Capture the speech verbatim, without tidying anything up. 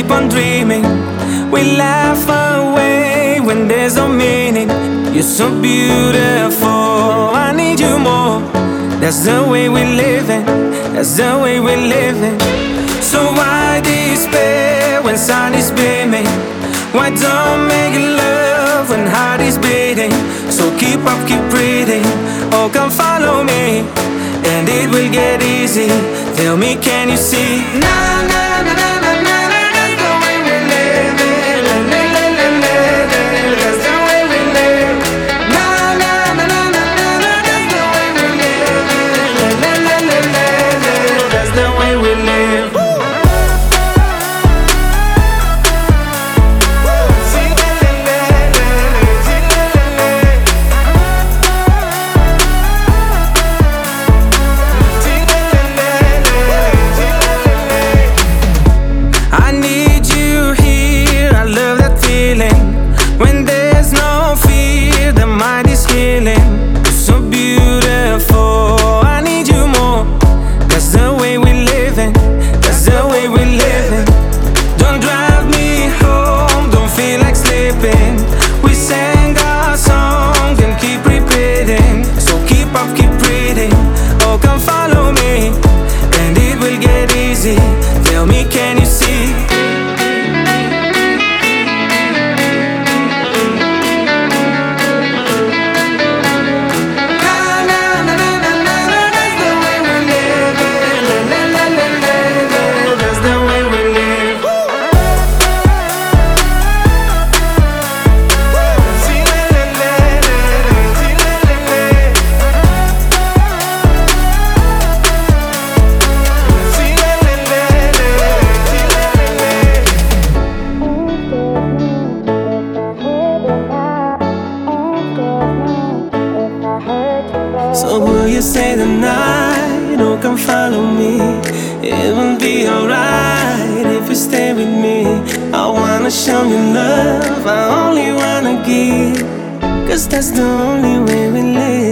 keep on dreaming. We laugh away when there's no meaning. You're so beautiful, I need you more. That's the way we're living, that's the way we're living. So why despair when sun is beaming? Why don't make love when heart is beating? So keep up, keep breathing. Oh, come follow me, and it will get easy. Tell me, can you see? Na na na na na na. That's the way we live. La la la la la. That's the way we live. Na na na na na na. That's the way we live. La la la la la. That's the way we live. When there's no fear, the mind is healing. You're so beautiful, I need you more. That's the way we're living, that's the way we're living. Don't drive me home, don't feel like sleeping. We sang our song and keep repeating. So keep up, keep breathing. Oh, come follow me, and it will get easy. Tell me, can you see? So will you stay the night, or come follow me? It will be alright if you stay with me. I wanna show you love, I only wanna give, 'cause that's the only way we live.